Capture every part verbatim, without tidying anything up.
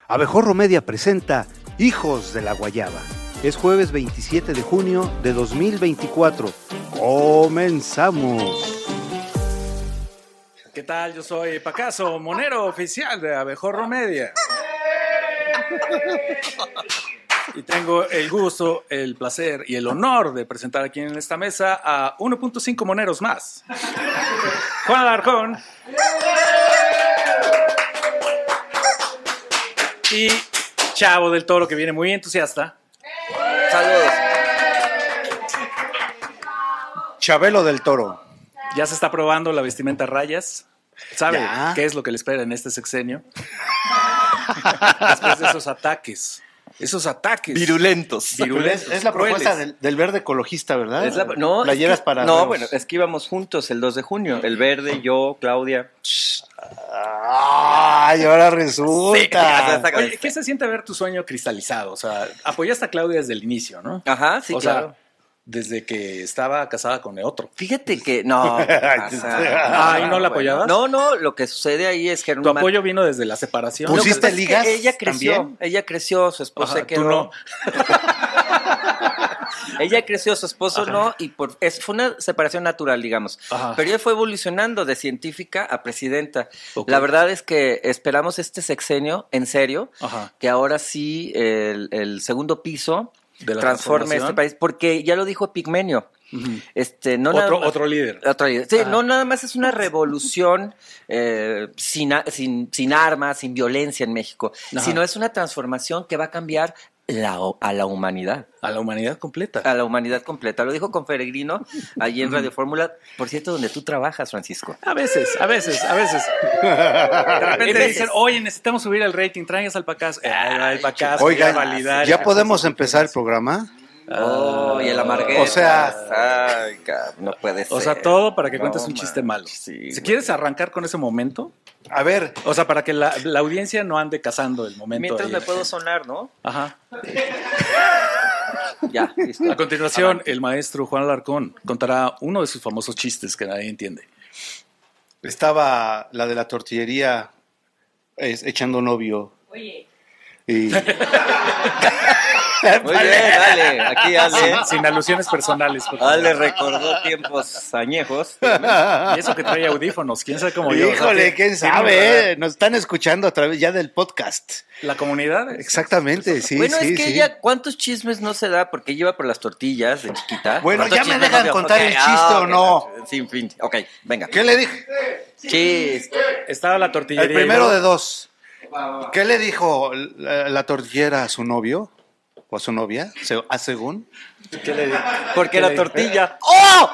Abejorro Media presenta Hijos de la Guayaba. Es jueves veintisiete de junio de dos mil veinticuatro. ¡Comenzamos! ¿Qué tal? Yo soy Pacaso, monero oficial de Abejorro Media. Y tengo el gusto, el placer y el honor de presentar aquí en esta mesa a uno punto cinco moneros más. Juan Alarcón. Y Chavo del Toro, que viene muy entusiasta. Saludos. Chabelo del Toro. Ya se está probando la vestimenta a rayas. ¿Sabe ya. qué es lo que le espera en este sexenio? Después de esos ataques. Esos ataques. Virulentos. Virulentos. Es, es la crueles. propuesta del, del verde ecologista, ¿verdad? Es la- no, Playeras es que- para... No, reos. bueno, es que íbamos juntos el dos de junio. El verde, yo, Claudia. ¡Ay, ahora resulta! Sí, Oye, ¿qué se siente ver tu sueño cristalizado? O sea, apoyaste a Claudia desde el inicio, ¿no? Ajá, sí, o claro. sea, desde que estaba casada con el otro. Fíjate que no. Ah, ¿y no la apoyabas? No, no, lo que sucede ahí es que Tu apoyo vino desde la separación. Pues sí. Lo que pasa ¿Pusiste es que ligas ella creció, también? ella creció, su esposo Ajá, se quedó. tú no. Ella creció, su esposo Ajá. no, y por es, fue una separación natural, digamos. Ajá. Pero ella fue evolucionando de científica a presidenta. Ok. La verdad es que esperamos este sexenio, en serio, Ajá. que ahora sí el, el segundo piso De la transforme este transformación. país, porque ya lo dijo Pigmenio. Ujú. Este, no Otro, nada más- otro líder. otro líder. Sí, Ah. no nada más es una revolución eh, sin, a- sin, sin armas, sin violencia en México, Ajá. sino es una transformación que va a cambiar la, a la humanidad. A la humanidad completa. A la humanidad completa. Lo dijo con Peregrino allí en Radio Fórmula, por cierto, donde tú trabajas, Francisco. A veces, a veces, a veces. De repente dicen, oye, necesitamos subir el rating, traigas al Pacaso. Ay, el Pacaso, Oigan, voy a validar. ¿ya podemos empezar el programa? Oh, y el amarguero. O sea- Ay, cabrón, no puede ser. O sea, todo para que No, cuentes un man. chiste malo. Sí, si güey. quieres arrancar con ese momento, A ver, o sea, para que la, la audiencia no ande cazando el momento. Mientras ahí. me puedo sonar, ¿no? Ajá. Ya, listo. A continuación, el maestro Juan Alarcón contará uno de sus famosos chistes que nadie entiende. estaba la de la tortillería es, echando novio. Oye, Y... Muy bien, dale, aquí Ale. Sin, sin alusiones personales, por favor. Ale recordó tiempos añejos. Y eso que trae audífonos, quién sabe cómo yo. O sea, Híjole, tiene- quién tiene un sabe, radar. ¿eh? Nos están escuchando a través ya del podcast. La comunidad. Exactamente, sí, bueno, sí, es que sí. ella, ¿cuántos chismes no se da? Porque ella iba por las tortillas de chiquita. Bueno, ¿Cuántos ya me chismes dejan dio? contar Ok, el chiste, ah, ¿o ok, no? Sí, en fin. Ok, venga. ¿Qué le dije? Chiste. Estaba la tortillería. El primero y de luego- dos. ¿Qué le dijo la, la tortillera a su novio? ¿O a su novia? Se- ¿A según? ¿Qué le digo? Porque ¿Qué la le- tortilla. ¡Oh!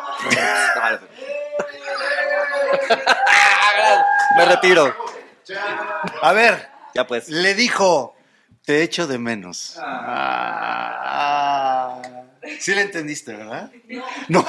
Me retiro. A ver, Ya pues. le dijo, te echo de menos. Ah. Sí le entendiste, ¿verdad? No.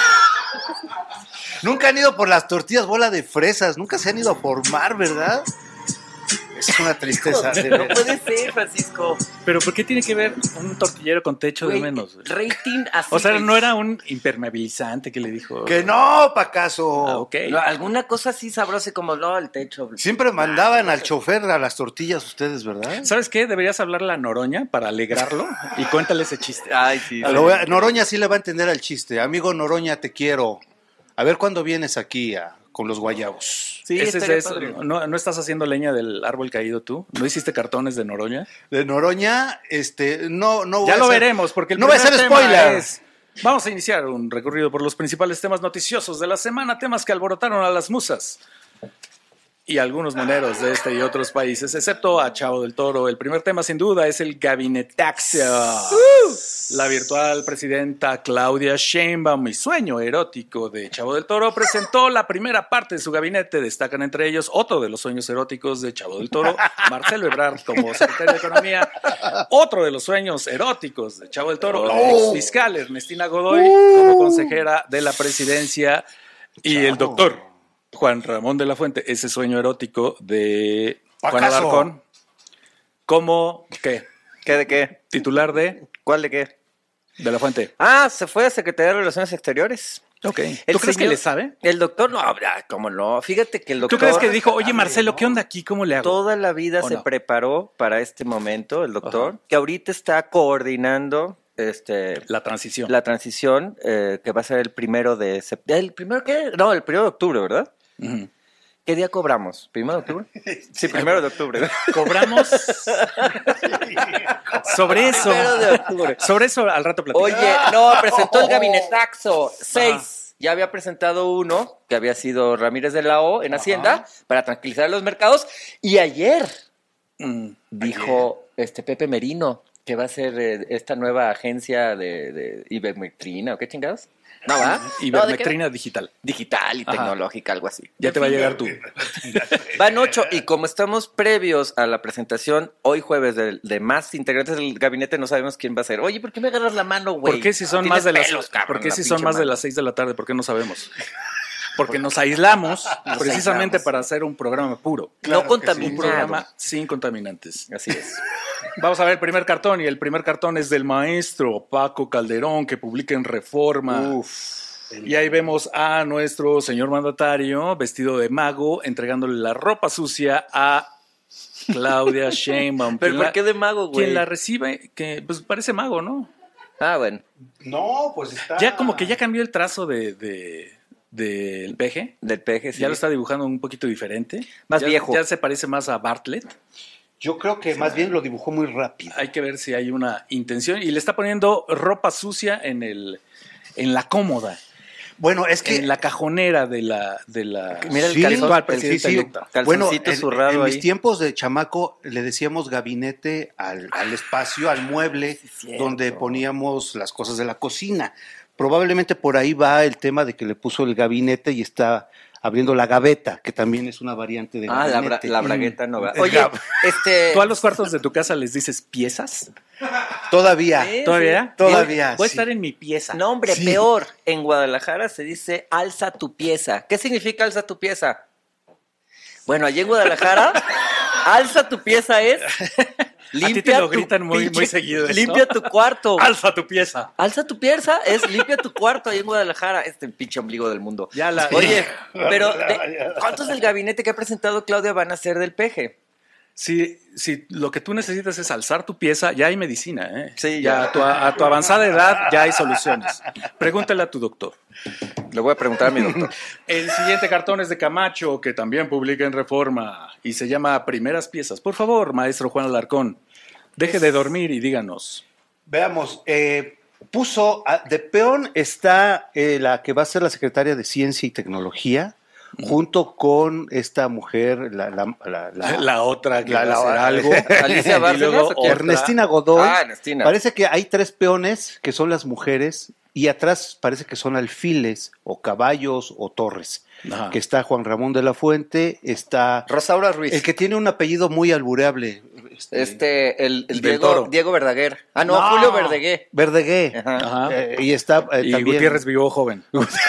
Nunca han ido por las tortillas bola de fresas, nunca se han ido a formar, ¿verdad? Es una tristeza. de No veras. puede ser, Francisco. Pero ¿por qué tiene que ver un tortillero con techo de Güey, menos? güey? Rating así. O sea, güey. no era un impermeabilizante que le dijo. Que no, Pacaso. Ah, ok. No, alguna cosa así sabrosa como no, el techo. Siempre mandaban al chofer a las tortillas ustedes, ¿verdad? ¿Sabes qué? Deberías hablarle a Noroña para alegrarlo y cuéntale ese chiste. Ay, sí. Lo voy a- Noroña sí le va a entender al chiste. Amigo Noroña, te quiero. A ver cuándo vienes aquí a- con los guayabos. Sí, Ese es estaría eso. padre. ¿No, ¿No estás haciendo leña del árbol caído tú? ¿No hiciste cartones de Noroña? De Noroña, este, no, no voy Ya a lo hacer- veremos, porque el no voy a primer hacer tema spoiler. es- Vamos a iniciar un recorrido por los principales temas noticiosos de la semana, temas que alborotaron a las musas y a algunos moneros de este y otros países, excepto a Chavo del Toro. El primer tema, sin duda, es el gabinetaxio. La virtual presidenta Claudia Sheinbaum, mi sueño erótico de Chavo del Toro, presentó la primera parte de su gabinete. Destacan entre ellos otro de los sueños eróticos de Chavo del Toro, Marcelo Ebrard como secretario de Economía. Otro de los sueños eróticos de Chavo del Toro, la ex fiscal Ernestina Godoy como consejera de la presidencia. Y el doctor Juan Ramón de la Fuente, ese sueño erótico de Juan ¿Acaso? Alarcón, como, ¿qué? ¿Qué de qué? Titular de ¿Cuál de qué? De la Fuente. Ah, se fue a Secretaría de Relaciones Exteriores. Ok. El ¿Tú crees que señor- le sabe? El doctor, no, ah, cómo no. Fíjate que el doctor... ¿Tú crees que dijo, oye, Marcelo, ¿qué onda aquí? ¿Cómo le hago? Toda la vida ¿O se no? preparó para este momento, el doctor, Ajá. que ahorita está coordinando este, La transición. la transición, eh, que va a ser el primero de septiembre. ¿El primero qué? No, el primero de octubre, ¿verdad? Ujú. ¿Qué día cobramos? ¿Primero de octubre? Sí, primero de octubre. Cobramos sobre eso. Primero de octubre. Sobre eso al rato platicamos. Oye, no, presentó el gabinetaxo. Seis. Ya había presentado uno, que había sido Ramírez de la O en Hacienda, para tranquilizar los mercados. Y ayer Mm. dijo este Pepe Merino que va a ser eh, esta nueva agencia de, de ivermectrina, ¿o qué chingados? ¿No va? No, ¿de qué? Ivermectrina digital. Digital y Ajá. tecnológica, algo así. Ya te va a llegar tú. Van ocho, y como estamos previos a la presentación, hoy jueves, de, de más integrantes del gabinete, no sabemos quién va a ser. Oye, ¿por qué me agarras la mano, güey? ¿Por qué si son Tienes más de las pelos, cabrón, ¿Por qué la si son pinche más de mano. las seis de la tarde? ¿Por qué no sabemos? Porque nos aislamos Nos precisamente aislamos. para hacer un programa puro. Claro No que sí. Un contaminado. programa sin contaminantes. Así es. Vamos a ver el primer cartón, y el primer cartón es del maestro Paco Calderón, que publica en Reforma. Uf. Y ahí vemos a nuestro señor mandatario vestido de mago, entregándole la ropa sucia a Claudia Sheinbaum. ¿Pero Quien por la- qué de mago, güey? Quien la recibe, que pues parece mago, ¿no? Ah, bueno. No, pues está. Ya como que ya cambió el trazo de, de- del peje. Del peje, sí. Ya lo está dibujando un poquito diferente. Más Ya- viejo. Ya se parece más a Bartlett. Yo creo que más bien lo dibujó muy rápido. Hay que ver si hay una intención. Y le está poniendo ropa sucia en el en la cómoda, Bueno, es que en la cajonera de la de la Mira el Sí, calzón, actual el- presidenta sí, sí. electa. Bueno, calzoncito en, zurrado en ahí. mis tiempos de chamaco le decíamos gabinete al, al espacio, al mueble, cierto. donde poníamos las cosas de la cocina. Probablemente por ahí va el tema de que le puso el gabinete y está abriendo la gaveta, que también es una variante de Ah, la, bra- gabinete. la bragueta no va. Mm. Oye, Gab- este... ¿Tú a los cuartos de tu casa les dices piezas? Todavía. Sí. ¿Todavía? Todavía, Voy a sí. estar en mi pieza. No, hombre, Sí. peor. En Guadalajara se dice alza tu pieza. ¿Qué significa alza tu pieza? Bueno, allí en Guadalajara, alza tu pieza es limpia te lo tu gritan muy- pinche- muy seguido eso. Limpia tu cuarto. Alza tu pieza. Alza tu pieza es limpia tu cuarto ahí en Guadalajara. Este pinche ombligo del mundo. Ya la- Oye, pero de- ¿cuántos del gabinete que ha presentado Claudia van a ser del peje? Si, si lo que tú necesitas es alzar tu pieza, ya hay medicina, ¿eh? Sí, ya. ya. A tu, a tu avanzada edad ya hay soluciones. Pregúntale a tu doctor. Le voy a preguntar a mi doctor. El siguiente cartón es de Camacho, que también publica en Reforma y se llama Primeras Piezas. Por favor, maestro Juan Alarcón, deje de dormir y díganos. Veamos, eh, puso, a- de peón está eh, la que va a ser la secretaria de Ciencia y Tecnología, junto con esta mujer, la, la, la- la- La otra que La- va a la- hacer algo. Alicia Y Bárcenas, luego ¿o quién? otra. Ernestina Godoy. Ah, Ernestina. Parece que hay tres peones que son las mujeres y atrás parece que son alfiles o caballos o torres. Ajá. Que está Juan Ramón de la Fuente, está Rosaura Ruiz. el que tiene un apellido muy albureable. Este, Este, el, el Del Diego, Toro. Diego Verdaguer. Ah, no, Julio Verdaguer. Verdegué. Ajá. Ajá. Eh, y está eh, Y también Gutiérrez vivió joven.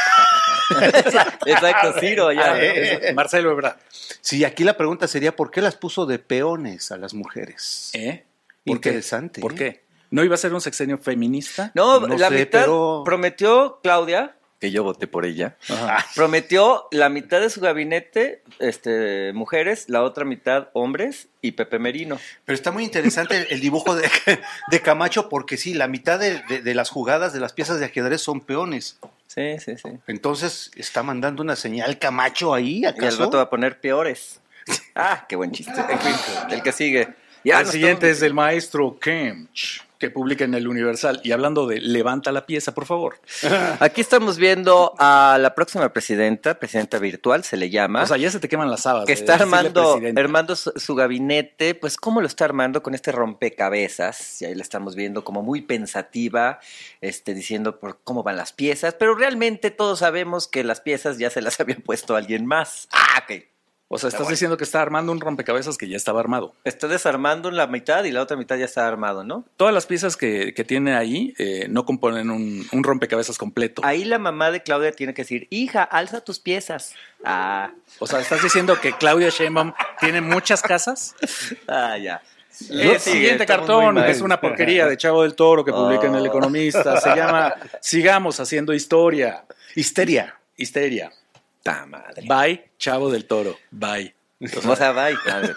Exacto, Ciro, ya. Ah, Marcelo Ebrard. Sí, aquí la pregunta sería ¿por qué las puso de peones a las mujeres? ¿Eh? ¿Por qué? Interesante. ¿Por ¿eh? qué? ¿No iba a ser un sexenio feminista? No, No la sé, mitad pero- prometió Claudia, que yo voté por ella, Ajá. prometió la mitad de su gabinete, este, mujeres, la otra mitad hombres y Pepe Merino. Pero está muy interesante el, el dibujo de, de Camacho porque sí, la mitad de, de- de las jugadas de las piezas de ajedrez son peones. Sí, sí, sí. Entonces, ¿está mandando una señal Camacho ahí, Y el acaso? rato va a poner peores. Ah, qué buen chiste. En fin, el que sigue. Ya el nos siguiente estamos- es del maestro Kemch, que publica en el Universal. Y hablando de levanta la pieza, por favor. Aquí estamos viendo a la próxima presidenta, presidenta virtual, se le llama. O sea, ya se te queman las habas. que de está decirle armando, presidenta. armando su, su gabinete, pues cómo lo está armando con este rompecabezas, y ahí la estamos viendo como muy pensativa, este, diciendo por cómo van las piezas, pero realmente todos sabemos que las piezas ya se las había puesto alguien más. Ah, ok. O sea, estás diciendo que está armando un rompecabezas que ya estaba armado. Está desarmando la mitad y la otra mitad ya está armado, ¿no? Todas las piezas que, que tiene ahí eh, no componen un, un rompecabezas completo. Ahí la mamá de Claudia tiene que decir, hija, alza tus piezas. Ah, O sea, estás diciendo que Claudia Sheinbaum tiene muchas casas. ah ya. El Sí, siguiente estamos cartón muy mal. es una porquería de Chavo del Toro que publica en El Economista. Se llama Sigamos haciendo historia. Histeria. Histeria. Ta madre. Bye, Chavo del Toro. Bye. O sea, bye.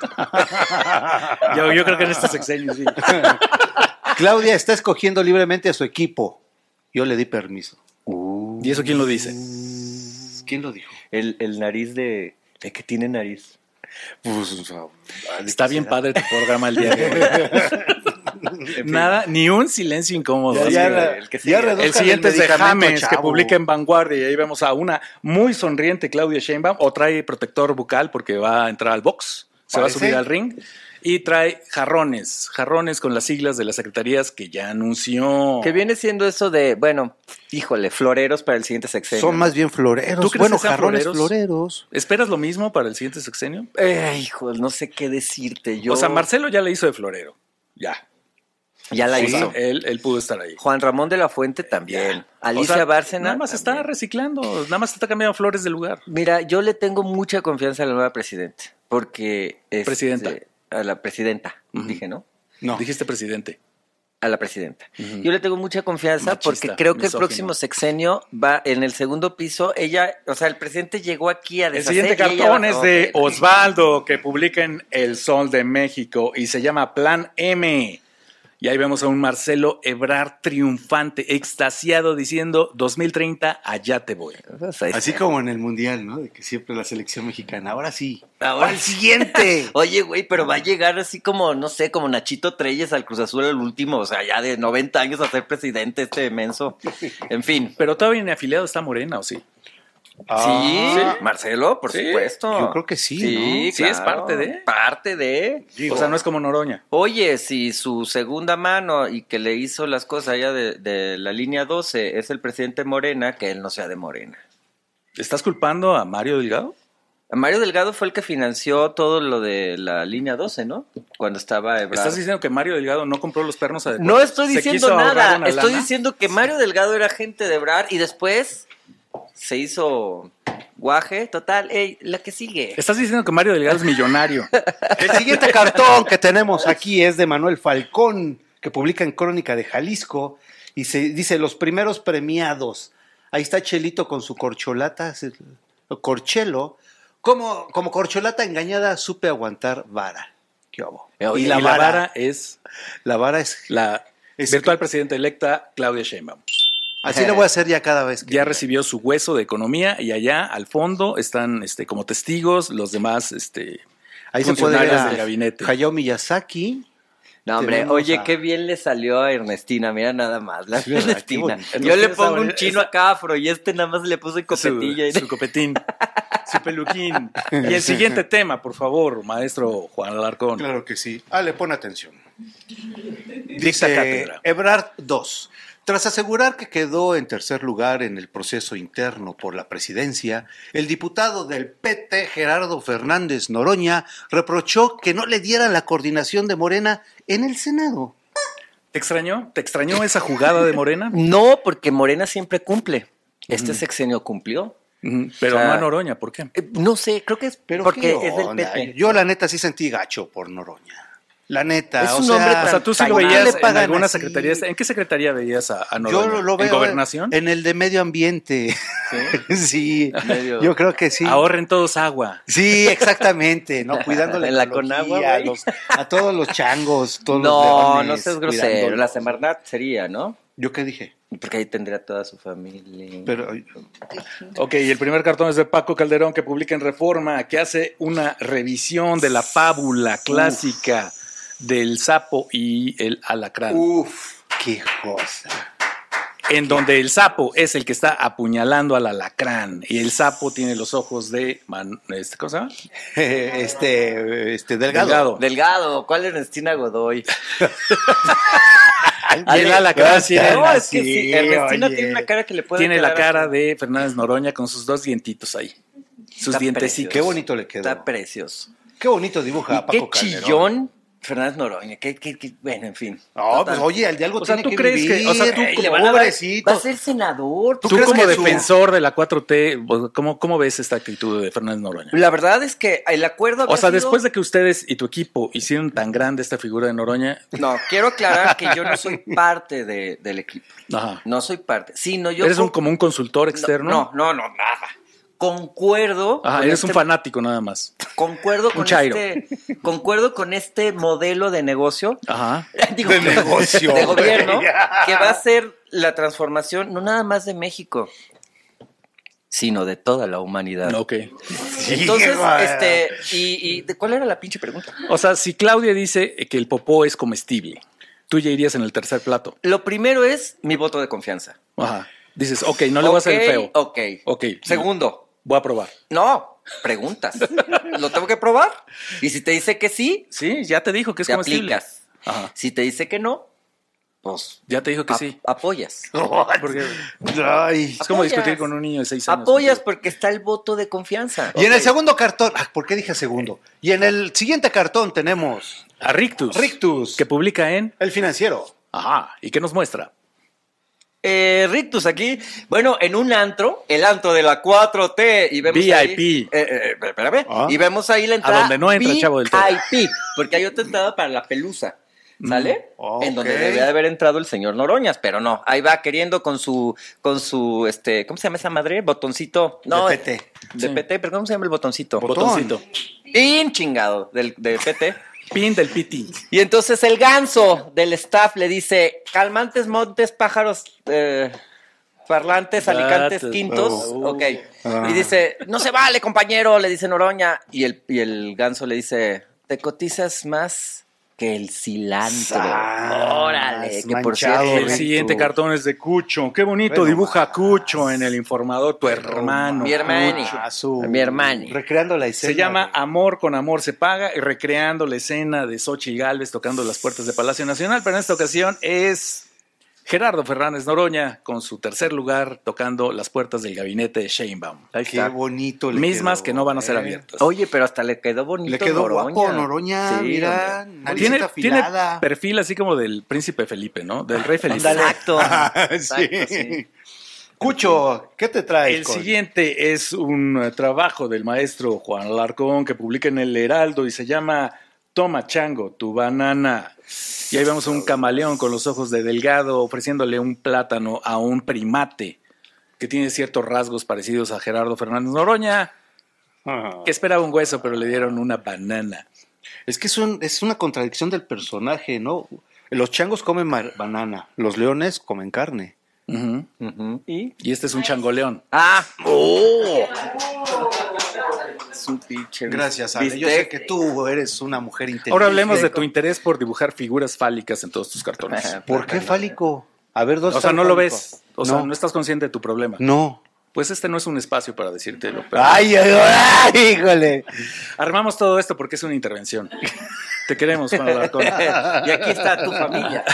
Yo, yo creo que en este sexenio sí. Claudia está escogiendo libremente a su equipo. Yo le di permiso. ¿Y eso quién lo dice? ¿Quién lo dijo? El, el nariz de, de que tiene nariz. Pues, Está bien padre tu programa el día de hoy. Nada, ni un silencio incómodo. Ya, Así ya, que- el que ya sigue. reduzcan el siguiente es de medicamento, James, que chavo. publica en Vanguardia, y ahí vemos a una muy sonriente Claudia Sheinbaum, o trae protector bucal porque va a entrar al box, se va a Parece. subir al ring, y trae jarrones, jarrones con las siglas de las secretarías que ya anunció. Que viene siendo eso de, bueno, híjole, floreros para el siguiente sexenio. Son más bien floreros. ¿Tú crees Bueno, que sean jarrones floreros? floreros. ¿Esperas lo mismo para el siguiente sexenio? Eh, hijo, no sé qué decirte. Yo O sea, Marcelo ya le hizo de florero, ya. ya la O sea, hizo. él, él pudo estar ahí. Juan Ramón de la Fuente también. Ya. Alicia O sea, Bárcena. Nada más está también. reciclando, nada más está cambiando flores de lugar. Mira, yo le tengo mucha confianza a la nueva presidenta. Porque. este, Presidenta. A la presidenta, Ujú. dije, ¿no? No. Dijiste presidente. A la presidenta. Ujú. Yo le tengo mucha confianza Machista, porque creo que misógino. el próximo sexenio va en el segundo piso. Ella, o sea, el presidente llegó aquí a El deshacer. siguiente y ella cartón va- es de Ok. Osvaldo, que publica en El Sol de México y se llama Plan M. Y ahí vemos a un Marcelo Ebrard triunfante, extasiado, diciendo dos mil treinta, allá te voy. Pues ahí Así está. como en el Mundial, ¿no? De que siempre la selección mexicana. Ahora sí. Ahora ¡Al siguiente! Oye, güey, pero va a llegar así como, no sé, como Nachito Treyes al Cruz Azul al último, o sea, ya de noventa años a ser presidente este menso. En fin. Pero todavía ni afiliado está Morena, ¿o sí? Sí, ¿Sí? Marcelo, por Sí, supuesto. yo creo que sí, Sí, ¿no? Sí, es parte de. Parte de. O sea, no es como Noroña. Oye, si su segunda mano y que le hizo las cosas allá de, de la línea doce es el presidente Morena, que él no sea de Morena. ¿Estás culpando a Mario Delgado? Mario Delgado fue el que financió todo lo de la línea doce, ¿no? Cuando estaba Ebrard. ¿Estás diciendo que Mario Delgado no compró los pernos adecuados? No estoy ¿Se diciendo quiso ahorrar nada. una Estoy lana? diciendo que Mario Delgado era gente de Ebrard y después se hizo guaje. Total, ey, la que sigue. Estás diciendo que Mario Delgado es millonario. El siguiente cartón que tenemos aquí es de Manuel Falcón, que publica en Crónica de Jalisco, y se dice los primeros premiados. Ahí está Chelito con su corcholata, se- corchelo. Como, como corcholata engañada supe aguantar vara. ¿Qué hubo? Oye, y la, vara es La vara es... la Es virtual presidenta electa Claudia Sheinbaum. Así le voy a hacer ya cada vez que... Ya recibió su hueso de economía y allá al fondo están este, como testigos los demás este, Ahí se puede ver funcionarios a del gabinete. Hayao Miyazaki. No, hombre, Tenemos oye, a- qué bien le salió a Ernestina, mira nada más, la Sí, ¿verdad? Qué Ernestina. bonito. Yo le Ernestina pongo un está- chino acá afro y este nada más le puso el copetilla. Su, su copetín, su peluquín. Y el siguiente tema, por favor, maestro Juan Alarcón. Claro que sí. Ah, le pone atención. Dicta Dice cátedra. Ebrard dos. Tras asegurar que quedó en tercer lugar en el proceso interno por la presidencia, el diputado del P T, Gerardo Fernández Noroña, reprochó que no le dieran la coordinación de Morena en el Senado. ¿Te extrañó? ¿Te extrañó esa jugada de Morena? No, porque Morena siempre cumple. Este sexenio cumplió. Ujú, Pero O sea, no a Noroña, ¿por qué? Eh, no sé, creo que es Pero porque ¿qué es del onda? P T. Yo la neta sí sentí gacho por Noroña. La neta, Es o un sea, hombre O sea, tú sí tan- lo tan- veías le en pagan alguna así? secretaría. ¿En qué secretaría veías a, a Noroña? yo lo, lo veo ¿En gobernación? en el de medio ambiente. Sí, Medio- yo creo que sí. Ahorren todos agua. Sí, exactamente, ¿no? Cuidando la, En la ecología, Conagua, a, güey. los- a todos los changos, todos No, los leones, no seas grosero. cuidándolos. La Semarnat sería, ¿no? ¿Yo qué dije? Porque ahí tendría toda su familia. Pero Ok, y el primer cartón es de Paco Calderón, que publica en Reforma, que hace una revisión de la fábula clásica del sapo y el alacrán. uf, qué cosa. En donde el sapo es el que está apuñalando al alacrán y el sapo tiene los ojos de man- este, ¿cómo se llama? Este, este delgado. Delgado. Delgado, ¿cuál Ernestina Godoy? Y el alacrán tiene, No, es que sí, Sí, Ernestina oye. tiene una cara que le puede tiene la quedar cara así. de Fernández Noroña con sus dos dientitos ahí. Sus Está dientecitos. Qué bonito le quedó. Está precioso. Qué bonito dibuja a Y qué Paco Calderón. chillón Fernández Noroña, que, que, que, bueno, en fin. No, Total. pues oye, el de algo O sea, tiene ¿tú que crees que- vivir. o sea, tú Ay, como le van a dar- pobrecito. va a ser senador. ¿Tú Tú, crees como que su- defensor de la cuatro T, ¿cómo, cómo ves esta actitud de Fernández Noroña? La verdad es que el acuerdo O había sea, sido- después de que ustedes y tu equipo hicieron tan grande esta figura de Noroña, No, quiero aclarar que yo no soy parte de, del equipo. ajá. No soy parte. Sino yo ¿Eres un, con- como un consultor externo? No, no, no, nada. Concuerdo. Ajá, con eres un este- fanático nada más. Concuerdo con chairo. este, concuerdo con este modelo de negocio, Ajá. digo, De negocio, de gobierno, güey. que va a ser la transformación no nada más de México, sino de toda la humanidad. Ok. Entonces, güey. este, y, y ¿de cuál era la pinche pregunta? O sea, si Claudia dice que el popó es comestible, tú ya irías en el tercer plato. Lo primero es mi voto de confianza. Ajá. Dices, ok, no le voy a hacer el feo. Ok. Ok. Segundo, Voy a probar. no, preguntas. ¿Lo tengo que probar? Y si te dice que sí, Sí, ya te dijo que es te comestible. aplicas. Ajá. Si te dice que no, pues Ya te dijo que ap- sí. apoyas. Porque Ay. es como Apoyas. discutir con un niño de seis años. Apoyas porque está el voto de confianza. Y en el Ok. segundo cartón, ah, ¿por qué dije segundo? Y en el siguiente cartón tenemos A Rictus. Rictus, Que publica en... el financiero. Ajá. ¿Y qué nos muestra? Eh, Rictus aquí, bueno, en un antro, el antro de la cuatro T, y vemos V I P. ahí, eh, eh, espérame, Ah. y vemos ahí la entrada donde no entra el Chavo del Toro. V I P, porque hay otra entrada para la pelusa, ¿sale? Mm, En donde ok. debe de haber entrado el señor Noroñas, pero no, ahí va queriendo con su, con su, este, ¿cómo se llama esa madre? Botoncito, no, De P T. de Sí. P T, pero ¿cómo se llama el botoncito? Botón. Botoncito. Pin chingado del, de P T. Pin del P T. Y entonces el ganso del staff le dice, calmantes, montes, pájaros, eh, parlantes, alicantes, Datos. quintos. Oh. Ok. Ah. Y dice, no se vale, compañero, le dice Noroña. Y el, y el ganso le dice, te cotizas más que el cilantro. Sas, Órale, que por manchado, cierto. El Rictus. siguiente cartón es de Cucho. Qué bonito Bueno, dibuja más. Cucho en el informador, tu hermano. Mi hermani. A su- Mi hermani. Recreando la escena. Se llama de- Amor con Amor se paga y recreando la escena de Xochitl Gálvez tocando las puertas de Palacio Nacional, pero en esta ocasión es Gerardo Fernández Noroña con su tercer lugar tocando las puertas del gabinete de Sheinbaum. Ahí Qué está. bonito le Mismas quedó, que no van a ser eh. abiertas. Oye, pero hasta le quedó bonito Le quedó Noroña. guapo Noroña, Sí, mira, hombre. naricita Tiene, tiene afilada. perfil así como del príncipe Felipe, ¿no? Del rey Felipe. Exacto. Sí. Exacto, sí. Cucho, ¿qué te traes? El con- siguiente es un eh, trabajo del maestro Juan Alarcón que publica en el Heraldo y se llama Toma Chango, tu banana. Y ahí vemos a un camaleón con los ojos de delgado ofreciéndole un plátano a un primate que tiene ciertos rasgos parecidos a Gerardo Fernández Noroña, Ah. que esperaba un hueso pero le dieron una banana. Es que es, un- es una contradicción del personaje, ¿no? Los changos comen mar- banana, los leones comen carne. Ujú. Ujú. ¿Y? Y este es un changoleón. Ah, oh. Es un pinche. Gracias, Ale. Yo bistec. sé que tú eres una mujer inteligente. Ahora hablemos de tu interés por dibujar figuras fálicas en todos tus cartones. Ajá. ¿Por qué fálico? A ver, dos. O sea, no lo ves. O sea, No. no estás consciente de tu problema. No. Pues este no es un espacio para decírtelo. pero- Ay, ay, ay, híjole. Armamos todo esto porque es una intervención. Te queremos, Juan Alarcón. Y aquí está tu familia.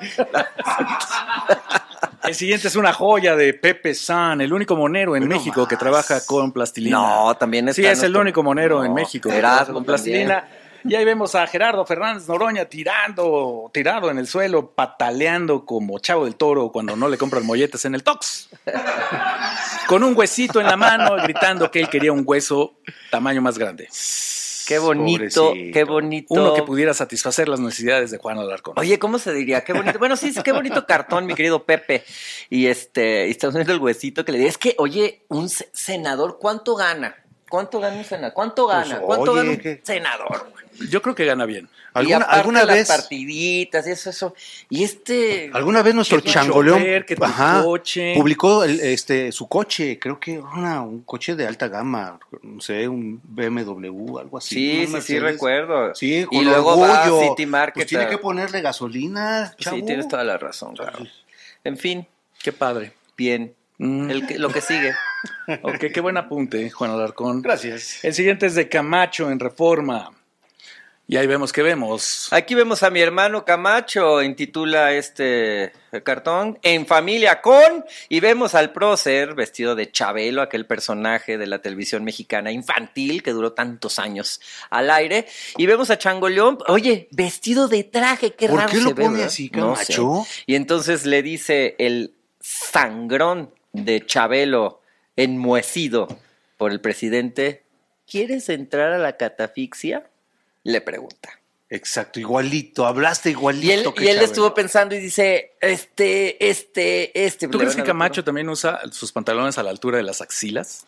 El siguiente es una joya de Pepe San, el único monero en Bueno, México más. que trabaja con plastilina. No, también está Sí, es el nuestro- único monero No, en México que Erasmo trabaja con plastilina. Y ahí vemos a Gerardo Fernández Noroña tirando, tirado en el suelo, pataleando como Chavo del Toro cuando no le compran molletes en el Tox. Con un huesito en la mano, gritando que él quería un hueso tamaño más grande. Qué bonito, Pobrecito. qué bonito. Uno que pudiera satisfacer las necesidades de Juan Alarcón. Oye, ¿cómo se diría? Qué bonito. Bueno, sí, qué bonito cartón, mi querido Pepe. Y este, y estamos viendo el huesito que le di. Es que, oye, un se- senador, ¿cuánto gana? ¿Cuánto gana un senador? ¿Cuánto Pues, gana? ¿Cuánto oye, gana un ¿qué? senador? Yo creo que gana bien. Y ¿Alguna, aparte alguna las vez? partiditas y eso, eso. Y este. ¿Alguna vez nuestro Que tu changoleón chofer, que tu ajá, coche. publicó el, este, su coche? Creo que una, un coche de alta gama, no sé, un B M W, algo así. Sí, un sí, sí, Mercedes. recuerdo. Sí, con y luego va a orgullo. City Market. Pues tiene a- que ponerle gasolina, chavo. Sí, tienes toda la razón, claro. En fin, Qué padre. bien. Mm. El que- lo que sigue. Ok, qué buen apunte, Juan Alarcón. Gracias. El siguiente es de Camacho en Reforma. Y ahí vemos que vemos. Aquí vemos a mi hermano Camacho, intitula este cartón, En familia con, y vemos al prócer vestido de Chabelo, aquel personaje de la televisión mexicana infantil que duró tantos años al aire, y vemos a Changoleón, oye, vestido de traje, qué ¿Por raro qué se lo ve, pone ¿verdad? así, No Camacho? sé. Y entonces le dice el sangrón de Chabelo, enmohecido por el presidente, ¿quieres entrar a la catafixia? Le pregunta. Exacto, igualito, hablaste igualito. Y él, que y él Chabelo. estuvo pensando y dice, este, este, este. ¿Tú Le crees van que a- Camacho también usa sus pantalones a la altura de las axilas?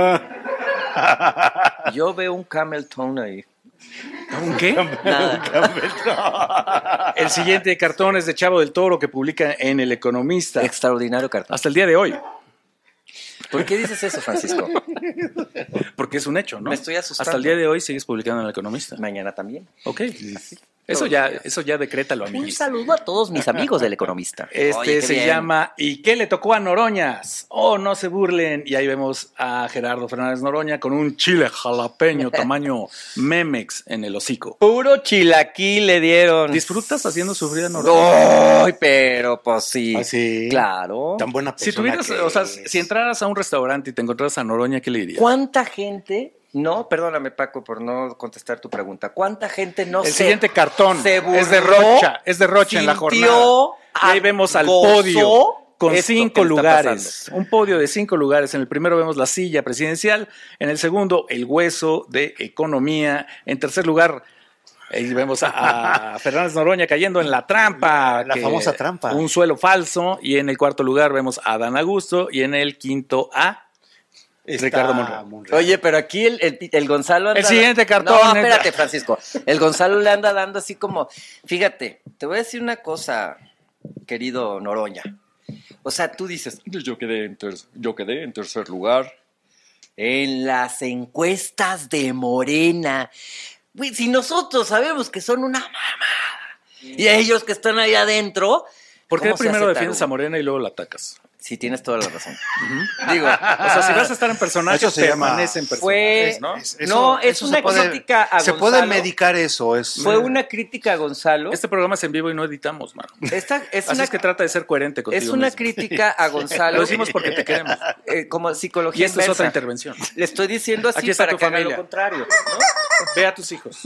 Yo veo un camel tone ahí. ¿Un qué? Nada. El siguiente cartón es de Chavo del Toro que publica en El Economista. Extraordinario cartón. Hasta el día de hoy. ¿Por qué dices eso, Francisco? Porque es un hecho, ¿no? Me estoy asustando. Hasta el día de hoy sigues publicando en El Economista. Mañana también. Ok. Eso ya, eso ya decrétalo, Un amiguis. saludo a todos mis amigos del Economista. Este Oye, qué se bien. llama ¿Y qué le tocó a Noroñas? Oh, no se burlen. Y ahí vemos a Gerardo Fernández Noroña con un chile jalapeño tamaño Memex en el hocico. Puro chilaquil le dieron. ¿Disfrutas haciendo sufrir a Noroña? Ay, pero pues sí. ¿Ah, sí? Claro. Tan buena persona Si tuvieras, que o sea, es. si entraras a un restaurante y te encontraras a Noroña, ¿qué le dirías? ¿Cuánta gente? No, perdóname, Paco, por no contestar tu pregunta. ¿Cuánta gente no El se siguiente cartón se es de burló, Rocha, es de Rocha en la sintió, jornada. Y ahí vemos al gozó podio con esto cinco que le está lugares. Un podio de cinco lugares. En el primero vemos la silla presidencial. En el segundo, el hueso de economía. En tercer lugar, ahí vemos a, a Fernández Noroña cayendo en la trampa. La famosa trampa. Un suelo falso. Y en el cuarto lugar vemos a Dan Augusto. Y en el quinto a Está Ricardo Monreal. Monreal. Oye, pero aquí el, el, el Gonzalo anda... El siguiente cartón. No, espérate, Francisco. El Gonzalo le anda dando así como... Fíjate, te voy a decir una cosa, querido Noroña. O sea, tú dices, yo quedé en, ter- yo quedé en tercer lugar. En las encuestas de Morena. Güey, si nosotros sabemos que son una mamada. Y ellos que están ahí adentro... ¿Por qué ¿cómo se primero hace defiendes tarugo? a Morena y luego la atacas? Sí, tienes toda la razón. Digo, O sea, si vas a estar en personajes, Eso se llama- permanecen fue... personajes, ¿no? Es- eso- no, es eso una se puede- crítica a Se Gonzalo. puede medicar eso. Es, Fue una crítica a Gonzalo. Este programa es en vivo y no editamos, mano. Esta es Así una, es que trata de ser coherente contigo es una mismo. crítica a Gonzalo. Lo decimos porque te queremos. eh, como Y psicología esta es otra inversa. intervención. Le estoy diciendo así Aquí está para tu que haga familia. lo contrario. Ve a tus hijos.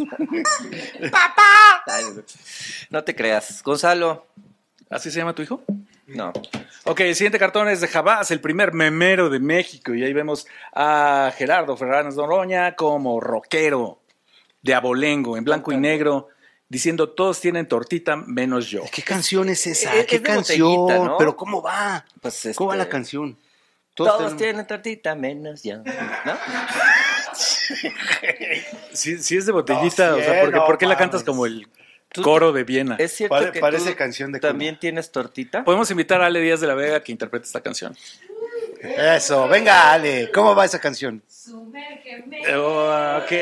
Ay, no te creas. Gonzalo, ¿Así se llama tu hijo? no. Ok, el siguiente cartón es de Jabás, el primer memero de México. Y ahí vemos a Gerardo Fernández Noroña como rockero de abolengo, en blanco y negro, diciendo todos tienen tortita menos yo. ¿Qué canción es esa? Es- ¿Qué es de canción? botellita, ¿no? Pero ¿cómo va? Pues, este, ¿Cómo va la canción? Todos, tenemos- tienen tortita menos yo. ¿No? Si, si es de botellita, No, o sea, ¿por qué, no por qué la mames. cantas como el Tú- coro de Viena? ¿Es cierto Pare- que parece tú canción de también tienes tortita? Podemos invitar a Ale Díaz de la Vega que interprete esta canción. Eso, venga, Ale. ¿Cómo va esa canción? Sumérgeme. Ok.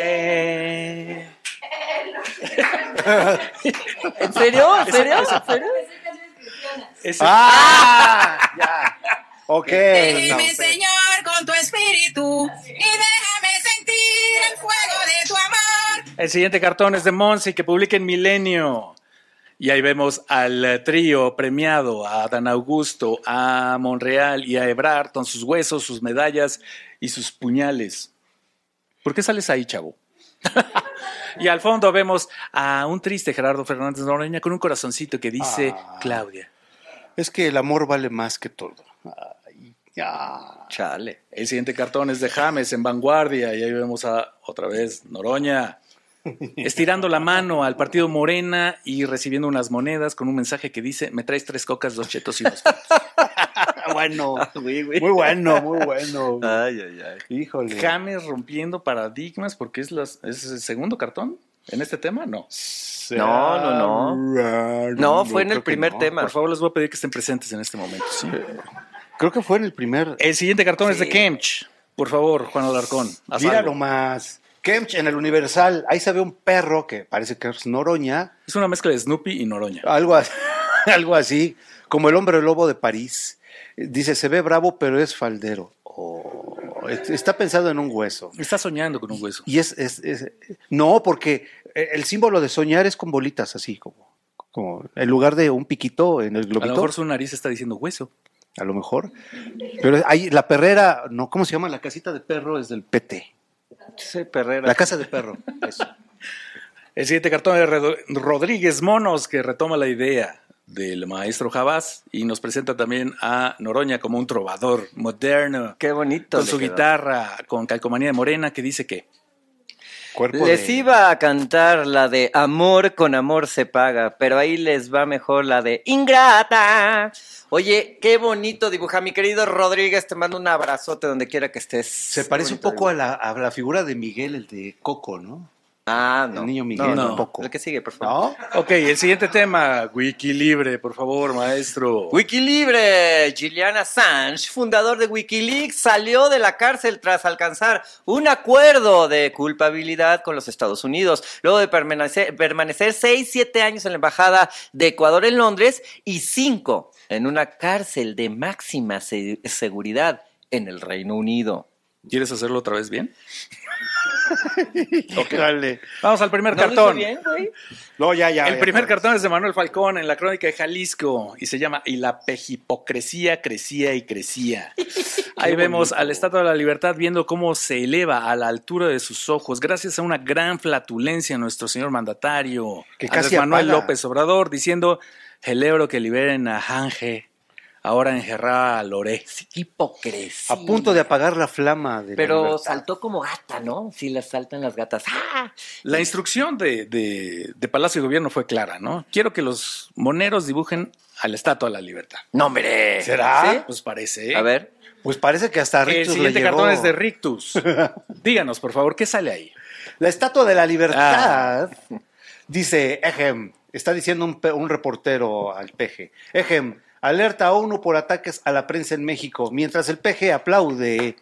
¿En serio? ¿En serio? ¿En serio? Esas canciones cristianas. Ese- ¡Ah! Ya. Ok. Déjeme, no. Señor, con tu espíritu y déjame sentir el fuego de tu amor. El siguiente cartón es de Monse que publica en Milenio. Y ahí vemos al eh, trío premiado, a Dan Augusto, a Monreal y a Ebrard con sus huesos, sus medallas y sus puñales. ¿Por qué sales ahí, chavo? Y al fondo vemos a un triste Gerardo Fernández Noroña con un corazoncito que dice Ah. Claudia. Es que el amor vale más que todo. Ay, ya. Chale. El siguiente cartón es de James en Vanguardia y ahí vemos a otra vez Noroña estirando la mano al partido Morena y recibiendo unas monedas con un mensaje que dice me traes tres cocas, dos chetos y dos patos". Bueno. Güey, güey. Muy bueno, muy bueno. Ay, ay, ay. Híjole. James rompiendo paradigmas porque es, las- es el segundo cartón en este tema, no. No, no, no. No, fue en el creo que primer no. tema. Por favor, les voy a pedir que estén presentes en este momento. ¿sí? Creo que fue en el primer. El siguiente cartón es de Sí. Kemch. Por favor, Juan Alarcón. haz Mira algo. nomás. Kemch en el Universal. Ahí se ve un perro que parece que es Noroña. Es una mezcla de Snoopy y Noroña. Algo así, algo así. Como el hombre lobo de París. Dice, se ve bravo, pero es faldero. Oh, es- está pensado en un hueso. Está soñando con un hueso. Y es, es- es- no, porque el símbolo de soñar es con bolitas así, como, como en lugar de un piquito en el A lo globito, mejor su nariz está diciendo hueso. a lo mejor. Pero hay la perrera, no, ¿cómo se llama? La casita de perro es del P T. Sí, Perrera. La casa de perro. Eso. El siguiente cartón es Redo- Rodríguez Monos, que retoma la idea del maestro Jabás y nos presenta también a Noroña como un trovador moderno, Qué bonito. con le su quedó. guitarra, con calcomanía de morena, que dice que Cuerpo Les de- iba a cantar la de Amor con amor se paga, pero ahí les va mejor la de Ingrata. Oye, qué bonito dibuja, mi querido Rodríguez, te mando un abrazote donde quiera que estés. Se parece un poco a la, a la figura de Miguel, el de Coco, ¿no? Ah, no. El niño Miguel, No, no. un poco. El que sigue, por favor. ¿No? Ok, el siguiente tema, Wiki Libre, por favor, maestro. Wikilibre, Julian Assange, fundador de Wikileaks, salió de la cárcel tras alcanzar un acuerdo de culpabilidad con los Estados Unidos, luego de permanecer, permanecer seis, siete años en la Embajada de Ecuador en Londres y cinco en una cárcel de máxima se- seguridad en el Reino Unido. ¿Quieres hacerlo otra vez bien? Híjole. Vamos al primer ¿No lo hice cartón. bien, güey? No, ya, ya. El ya, primer ya. cartón es de Manuel Falcón en la Crónica de Jalisco y se llama Y la pejipocresía crecía y crecía. Ahí vemos a la Estatua de la Libertad viendo cómo se eleva a la altura de sus ojos gracias a una gran flatulencia de nuestro señor mandatario, Que Andrés casi Manuel apaga. López Obrador, diciendo: celebro que liberen a Janje, ahora encerrada a Loré. Qué hipocresía. A punto de apagar la flama de la Pero libertad. saltó como gata, ¿no? Sí, las saltan las gatas. ¡Ah! La instrucción de, de- de Palacio de Gobierno fue clara, ¿no? Quiero que los moneros dibujen a la Estatua de la Libertad. ¡No, hombre! ¿Será? ¿Sí? Pues parece. ¿eh? A ver. Pues parece que hasta El Rictus le siguiente llegó. cartón es de Rictus. Díganos, por favor, ¿qué sale ahí? La Estatua de la Libertad Ah. dice, ejem, está diciendo un, pe- un reportero al Peje, ejem, alerta a ONU por ataques a la prensa en México, mientras el Peje aplaude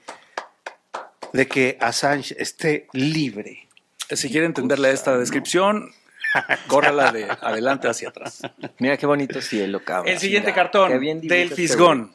de que Assange esté libre. Si quiere entenderle esta descripción, córrala de adelante hacia atrás. Mira qué bonito cielo, cabrón. El siguiente Qué cartón bien dibuja del este Fisgón.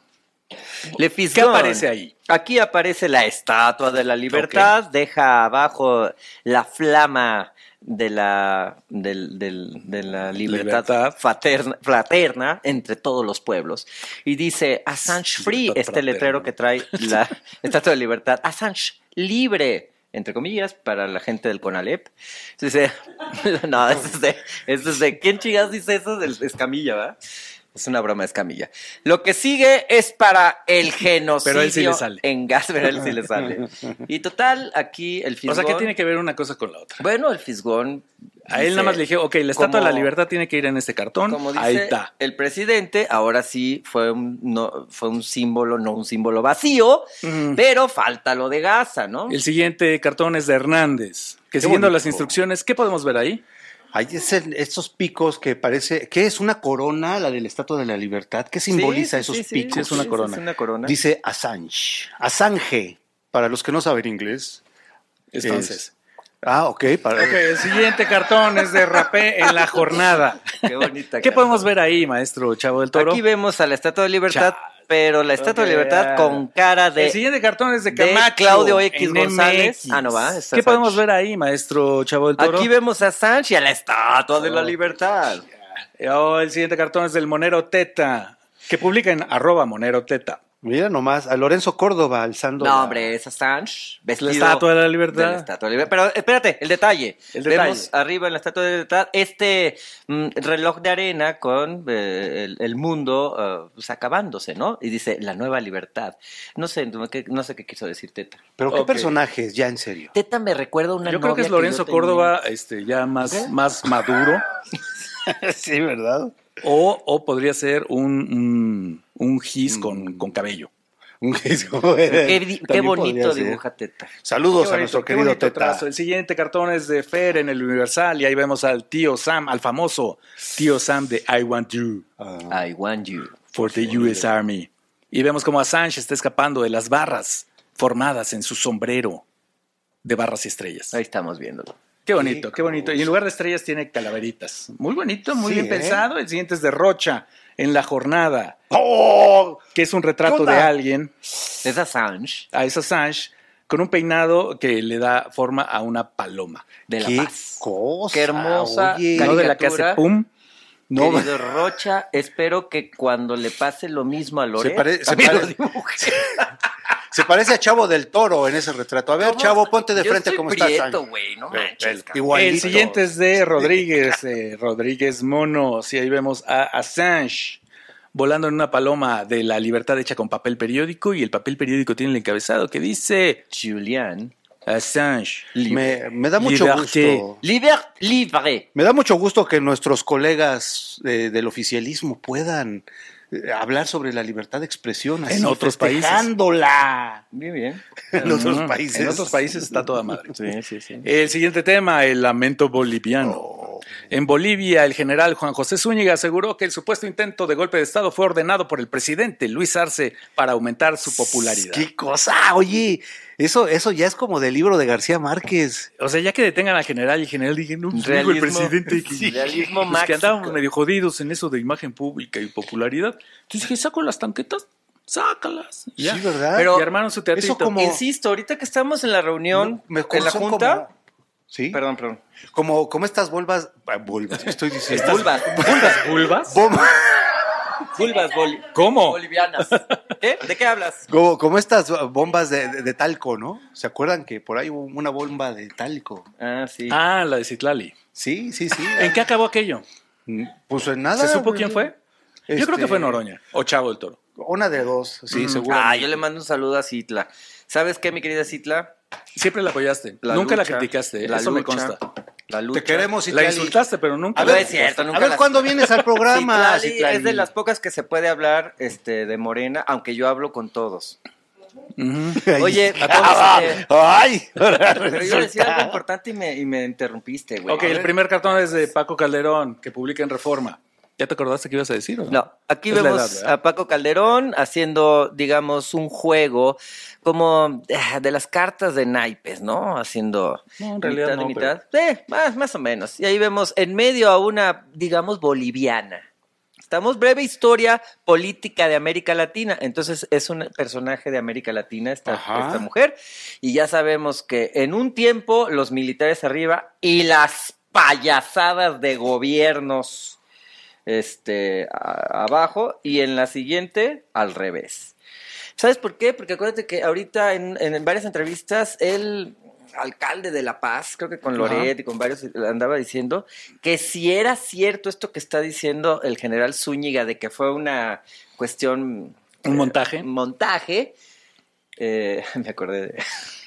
Le ¿Qué Fisgón. aparece ahí? Aquí aparece la Estatua de la Libertad, deja abajo la flama de la, del- del- de la libertad, Libertad. fraterna, fraterna entre todos los pueblos. Y dice Assange Free, Libertad este fraterna. letrero que trae la Estatua de Libertad. Assange libre, entre comillas, para la gente del CONALEP. Dice, no, eso es de, eso es de, ¿quién chingados dice eso? Del Escamilla, ¿verdad? Es una broma de Escamilla. Lo que sigue es para el genocidio Pero a él sí le sale. en gas, pero a él sí le sale. Y total, aquí el Fisgón... O sea, ¿qué tiene que ver una cosa con la otra? Bueno, el Fisgón... A él dice, nada más le dije, ok, la Estatua de la como- Libertad tiene que ir en este cartón. Como dice Ahí está. el presidente, ahora sí fue un, no, fue un símbolo, no un símbolo vacío, Mm. pero falta lo de Gaza, ¿no? El siguiente cartón es de Hernández, que Qué siguiendo bonito. las instrucciones, ¿qué podemos ver ahí? Hay ese- estos picos que parece, ¿qué es una corona, la de la Estatua de la Libertad? ¿Qué simboliza Sí, sí, esos sí, sí, picos? Sí, es una sí, corona. Es una corona. Dice Assange, Assange, para los que no saben inglés. Entonces. Ah, ok, para... Ok, el siguiente cartón es de Rapé en la jornada. Qué bonita. ¿Qué cara. podemos ver ahí, maestro Chavo del Toro? Aquí vemos a la Estatua de Libertad, Chale. pero la Estatua Ok, de Libertad ya. con cara de... El siguiente cartón es de de Camacho. Claudio X en González. M X. Ah, no va, es ¿Qué Assange. podemos ver ahí, maestro Chavo del Toro? Aquí vemos a Assange y a la Estatua de la Oh. Libertad. Oh, el siguiente cartón es del Monero Teta, que publica en arroba Monero Teta. Mira nomás, a Lorenzo Córdoba alzando... No, la- hombre, es Assange. Vestido La Estatua de la Libertad. de la Estatua de la Libertad. Pero espérate, el detalle. El detalle. Vemos arriba en la Estatua de la Libertad este mm, reloj de arena con eh, el, el mundo eh, pues, acabándose, ¿no? Y dice, la nueva libertad. No sé, no, qué- no sé qué quiso decir Teta. Pero qué Ok. personajes, ya en serio. Teta me recuerda a una Yo creo que novia es Lorenzo yo tenía. Córdoba, este, ya más, ¿Qué? más maduro. Sí, ¿verdad? O, o podría ser un, un, un gis con, con cabello. Qué, di- qué También bonito podría ser. dibuja Teta. Saludos Qué a bonito, nuestro qué querido bonito Teta. trazo. El siguiente cartón es de Fer en el Universal y ahí vemos al tío Sam, al famoso tío Sam de I Want You Ah, I want you. for the U S Army. Y vemos como Assange está escapando de las barras formadas en su sombrero de barras y estrellas. Ahí estamos viéndolo. Qué bonito, qué bonito. Y en lugar de estrellas tiene calaveritas. Muy bonito, muy Sí, bien ¿eh? pensado. El siguiente es de Rocha en la jornada, ¡Oh! que es un retrato ¿Qué onda? de alguien. Es Assange. A es Assange con un peinado que le da forma a una paloma. De La Qué Paz. cosa. Qué hermosa oye. No de la que hace caricatura. pum. No, Querido Rocha, espero que cuando le pase lo mismo a Loret, Se pare- se también pare- lo dibuje. Se parece a Chavo del Toro en ese retrato. A ver, ¿Cómo? Chavo, ponte de Yo frente estoy como estás. prieto, güey, no Ve, manches, ve, cabrón. igualito. El siguiente es de Rodríguez, eh, Rodríguez Mono. Sí, ahí vemos a Assange volando en una paloma de la libertad hecha con papel periódico y el papel periódico tiene el encabezado que dice Julián. Assange. Me, me da mucho Liberté. gusto. Liber, libre. Me da mucho gusto que nuestros colegas eh, del oficialismo puedan eh, hablar sobre la libertad de expresión así, En otros países. festejándola. Bien, bien. En otros Mm, países. En otros países está toda madre. Sí, sí, sí. El siguiente tema, el lamento boliviano. Oh. En Bolivia, el general Juan José Zúñiga aseguró que el supuesto intento de golpe de Estado fue ordenado por el presidente Luis Arce para aumentar su popularidad. ¡Qué cosa! Oye, eso, eso ya es como del libro de García Márquez. O sea, ya que detengan al general y el general dije, no, pues, digo el Realismo- presidente que, sí, realismo pues, que máximo. andábamos medio jodidos en eso de imagen pública y popularidad. Entonces dije, saco las tanquetas, sácalas. Y ya. Sí, ¿verdad? Pero y armaron su teatrito. eso como- Insisto, ahorita que estamos en la reunión, Me en la son junta, como- sí, perdón, perdón, como, como estas vulvas, ah, vulvas, ¿qué estoy diciendo? vulvas, ¿Vulvas? ¿Vulvas? Bom- vulvas boli- ¿Cómo? bolivianas. ¿Qué? ¿De qué hablas? como, como estas bombas de, de- de talco, ¿no? ¿Se acuerdan que por ahí hubo una bomba de talco? Ah, sí. Ah, la de Citlali. Sí, sí, sí. ¿En qué acabó aquello? Pues en nada. ¿Se supo quién fue? Yo creo que Este, fue Noroña o Chavo del Toro. Una de dos, sí, Mm. seguro. Ah, yo le mando un saludo a Citla. ¿Sabes qué, mi querida Citla? Siempre la apoyaste. La nunca la lucha, criticaste. ¿eh? la Eso me lucha, consta. La lucha. Te queremos, La Citlali. insultaste, pero nunca. A No ver, es cierto, nunca a ver las- cuándo vienes al programa. Citlali Citlali? es de las pocas que se puede hablar este, de Morena, aunque yo hablo con todos. Ujú. Oye, Ah, este, ay, pero yo decía algo importante y me, y me interrumpiste, güey. Ok, el primer cartón es de Paco Calderón, que publica en Reforma. ¿Ya te acordaste que ibas a decir o no? No, aquí Es la vemos edad, ¿verdad? a Paco Calderón haciendo, digamos, un juego como eh, de las cartas de naipes, ¿no? Haciendo No, en realidad mitad no, y mitad. Sí, más, más o menos. Y ahí vemos en medio a una, digamos, boliviana. Estamos breve historia política de América Latina. Entonces es un personaje de América Latina esta, Ajá. esta mujer. Y ya sabemos que en un tiempo los militares arriba y las payasadas de gobiernos este, a- abajo y en la siguiente al revés. ¿Sabes por qué? Porque acuérdate que ahorita en, en varias entrevistas el alcalde de La Paz, creo que con Loret y con varios, andaba diciendo que si era cierto esto que está diciendo el general Zúñiga de que fue una cuestión... ¿Un montaje? eh, montaje. eh, me acordé de...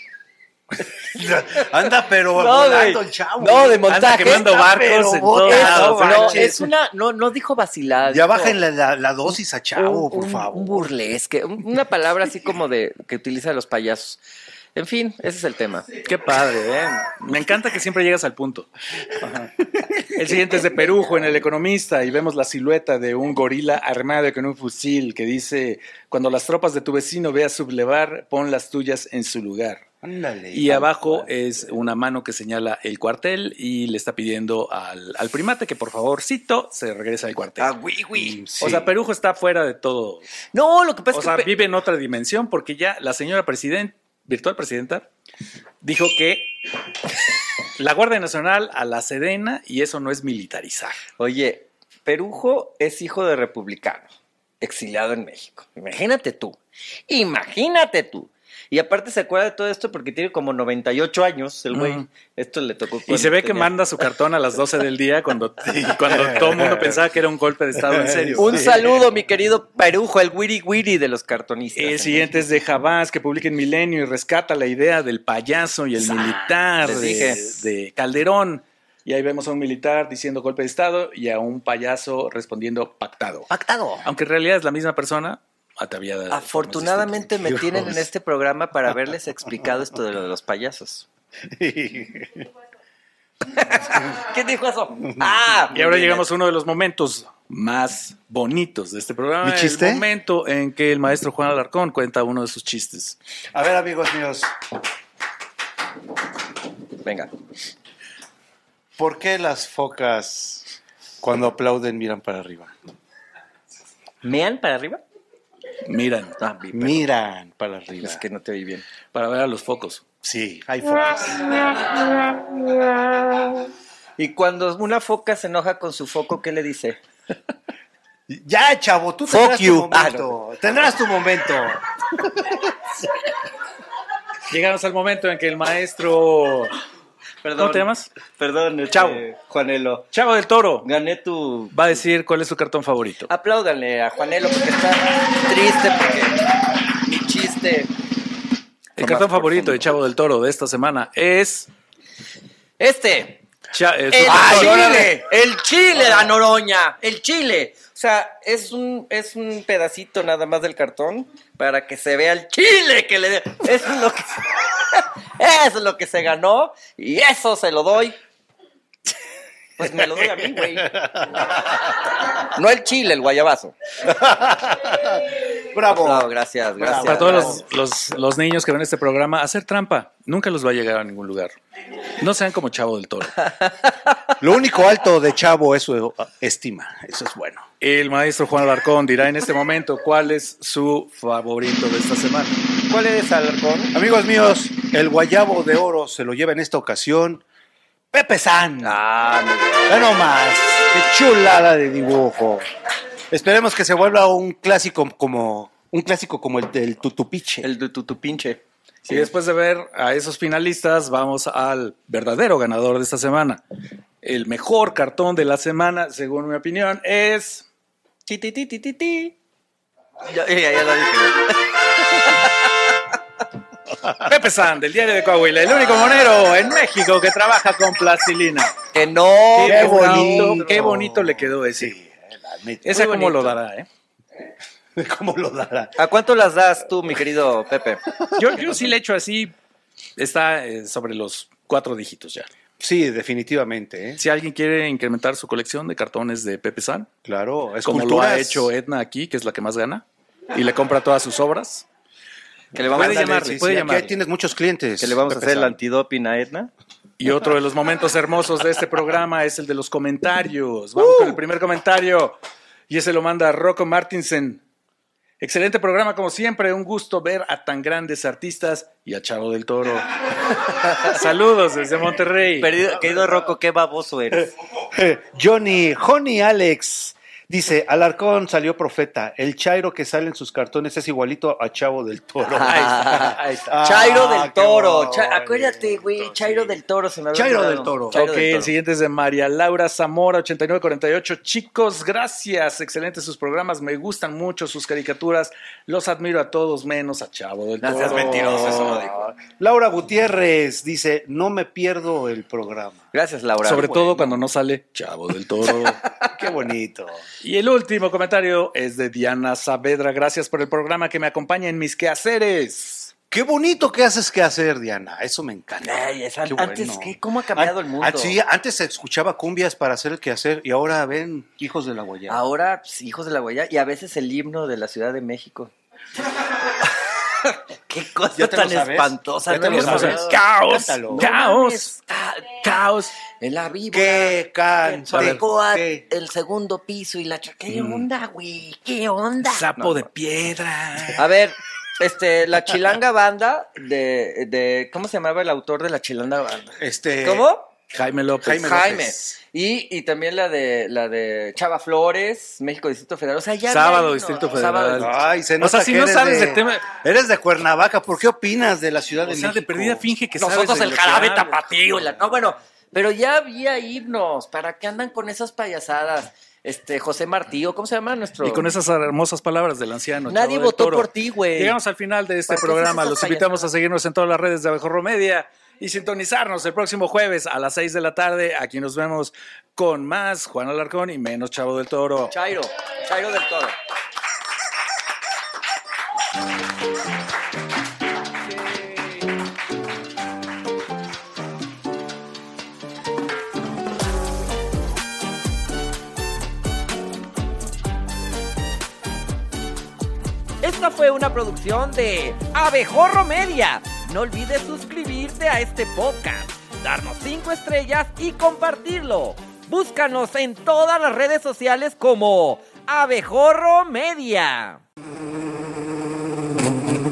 Anda, pero No, volando güey. el chavo. No, de Anda montaje. quemando Está, barcos pero en bota, todos Eso, lados. no, manches. es una, no, no dijo vacilada. Ya dijo bajen la, la, la dosis a Chavo, un- por un- favor. Un burlesque, un- una palabra así como de que utilizan los payasos. En fin, ese es el tema. Qué padre, ¿eh? Me encanta que siempre llegas al punto. Ajá. El siguiente es de Perujo en El Economista y vemos la silueta de un gorila armado con un fusil que dice, cuando las tropas de tu vecino veas sublevar, pon las tuyas en su lugar. Ándale. Y abajo es una mano que señala el cuartel y le está pidiendo al, al primate que por favorcito se regrese al cuartel. Ah, güey, güey. Mm, sí. O sea, Perujo está fuera de todo. No, lo que pasa O es sea, que... Pe- vive en otra dimensión porque ya la señora presidenta, virtual presidenta, dijo que la Guardia Nacional a la Sedena y eso no es militarizar. Oye, Perujo es hijo de republicano, exiliado en México. Imagínate tú, imagínate tú. Y aparte se acuerda de todo esto porque tiene como noventa y ocho años el güey. Ujú. Esto le tocó. Y cuando se ve que tenía- manda su cartón a las doce del día cuando, cuando todo el mundo pensaba que era un golpe de Estado en serio. Un saludo, mi querido Perujo, el wiri wiri de los cartonistas. El siguiente es de Jabás, que publica en Milenio y rescata la idea del payaso y el militar les de, dije. de Calderón. Y ahí vemos a un militar diciendo golpe de Estado y a un payaso respondiendo pactado. Pactado. Aunque en realidad es la misma persona, ataviada. de formas Afortunadamente me Dios. tienen en este programa para haberles explicado esto de lo de los payasos. ¿Qué dijo eso? Ah, Y ahora llegamos a uno de los momentos más bonitos de este programa. ¿Mi chiste? El momento en que el maestro Juan Alarcón cuenta uno de sus chistes. A ver, amigos míos, Venga. ¿por qué las focas cuando aplauden miran para arriba? ¿Mean para arriba? Miran. Ah, vi, perdón. Miran para arriba. Es que no te oí bien. Para ver a los focos. Sí, hay focos. Y cuando una foca se enoja con su foco, ¿qué le dice? Ya, chavo, tú Fuck tendrás you. tu momento. Tendrás tu momento. Llegamos al momento en que el maestro... Perdón. ¿Cómo te llamas? Perdón, este, Chavo. Juanelo. Chavo del Toro Gané tu... va a decir cuál es su cartón favorito. Apláudanle a Juanelo porque está triste porque mi chiste... El cartón favorito de Chavo del Toro de esta semana es... Este. Cha- eh, su El cartón- chile. El chile, la Noroña. El chile. O sea, es un, es un pedacito nada más del cartón para que se vea el chile que le dé. Eso es lo que... Eso es lo que se ganó y eso se lo doy. Pues me lo doy a mí, güey. No el chile, el guayabazo. Bravo. No, gracias, gracias. Para todos gracias. los, los, los niños que ven este programa, hacer trampa nunca los va a llegar a ningún lugar. No sean como Chavo del Toro. Lo único alto de Chavo es su estima. Eso es bueno. El maestro Juan Alarcón dirá en este momento cuál es su favorito de esta semana. ¿Cuál es, Alarcón? Amigos míos, el guayabo de oro se lo lleva en esta ocasión Pepe San. Ah, muy bien. Ya no más. Qué chulada de dibujo. Esperemos que se vuelva un clásico como un clásico como el del tutupiche. El de tu, tu pinche. Y después de ver a esos finalistas, vamos al verdadero ganador de esta semana. El mejor cartón de la semana, según mi opinión, es... Ti, ti, ti, ti, ti, ti. Ya, ya, ya lo dije. Pepe San, del Diario de Coahuila, el único monero en México que trabaja con plastilina. Que no. Qué, qué bonito, bonito. qué bonito le quedó ese. Sí, la neta. Ese Muy cómo lo bonito. dará, ¿eh? ¿Cómo lo dará? ¿A cuánto las das tú, mi querido Pepe? Yo, yo sí le echo así, está eh, sobre los cuatro dígitos ya. Sí, definitivamente, ¿eh? Si alguien quiere incrementar su colección de cartones de Pepe San, Claro, como lo ha hecho Edna aquí, que es la que más gana, y le compra todas sus obras, Que le vamos Puede a hacer, llamarle, Sí, puede sí, llamarle. aquí tienes muchos clientes. que le vamos a Pepe hacer el San. antidoping a Edna. y otro de los momentos hermosos de este programa es el de los comentarios. Vamos con el primer comentario, y ese lo manda Rocco Martinsen. Excelente programa, como siempre, un gusto ver a tan grandes artistas y a Chavo del Toro. Saludos desde Monterrey. Perdido- querido Rocco, qué baboso eres. Johnny, Honey Alex, dice, Alarcón salió profeta. El Chairo que sale en sus cartones es igualito a Chavo del Toro. Ahí está, ahí está. Chairo del Ah, qué Toro. Cha- bonito. acuérdate, güey. Chairo del Toro se me había Chairo olvidado. del Toro. Chairo Ok, del el Toro. siguiente es de María Laura Zamora, ochenta y nueve cuarenta y ocho. Chicos, gracias. Excelentes sus programas. Me gustan mucho sus caricaturas. Los admiro a todos, menos a Chavo del No Toro. seas mentiroso, eso lo dijo. Laura Gutiérrez dice, no me pierdo el programa. Gracias, Laura. Sobre Bueno. todo cuando no sale Chavo del Toro. Qué bonito. Y el último comentario es de Diana Saavedra. Gracias por el programa que me acompaña en mis quehaceres. Qué bonito que haces que hacer, Diana. Eso me encanta. Ay, esa- Qué antes, bueno. ¿qué? ¿Cómo ha cambiado el mundo? Ah, sí, antes se escuchaba cumbias para hacer el quehacer y ahora ven hijos de la guayaba. Ahora, pues, hijos de la guayá, y a veces el himno de la Ciudad de México. Qué cosa ¿Ya te lo tan sabes? espantosa. ¿Ya te lo tan sabes? hermosa. Caos, Cántalo. No caos, mames. Ah, caos. En la víbora. ¿Qué canta? Pegó a ¿Qué? el segundo piso y la... ch- ¿Qué onda, güey? ¿Qué onda? Sapo No, de no. piedra. A ver, este, la Chilanga Banda de, de... ¿Cómo se llamaba el autor de la Chilanga Banda? Este, ¿Cómo? Jaime López. Jaime Jaime. López. Y, y también la de la de Chava Flores, México Distrito Federal. O sea, ya Sábado, había himnos. Distrito Sábado, Federal. Ay, se O nota sea, si que no eres sabes de, de tema- Eres de Cuernavaca. ¿Por qué opinas de la Ciudad O de sea, México? de perdida finge que Nosotros sabes de el lo que jarabe hablas. tapatío. y la- No, bueno, pero ya había himnos. ¿Para qué andan con esas payasadas? Este, José Martillo, ¿cómo se llama nuestro? Y con esas hermosas palabras del anciano. Nadie Chavo del votó Toro. por ti, güey. Llegamos al final de este ¿Para qué programa. haces Los esas invitamos a payasadas? seguirnos en todas las redes de Abejorro Media y sintonizarnos el próximo jueves a las seis de la tarde. Aquí nos vemos con más Juan Alarcón y menos Chavo del Toro. Chairo, Chairo del Toro. Esta fue una producción de Abejorro Media. No olvides suscribirte a este podcast, darnos cinco estrellas y compartirlo. Búscanos en todas las redes sociales como Abejorro Media.